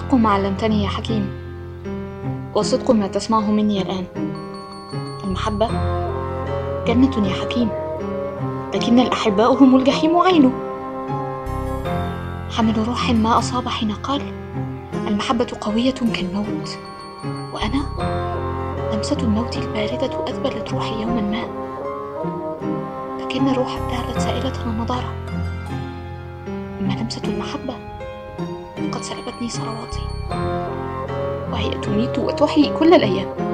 الحق ما علمتني يا حكيم، والصدق ما تسمعه مني الآن. المحبة جنة يا حكيم، لكن الأحباء هم الجحيم عينه. حمل روح ما أصاب حين قال: المحبة قوية كالموت، وأنا لمسة الموت الباردة أذبلت روحي يوما ما، لكن الروح ابتهلت سائلة النضارة. أما لمسة المحبة فقد سلبتني ثرواتي، وهي تميت وتحيي كل الأيام.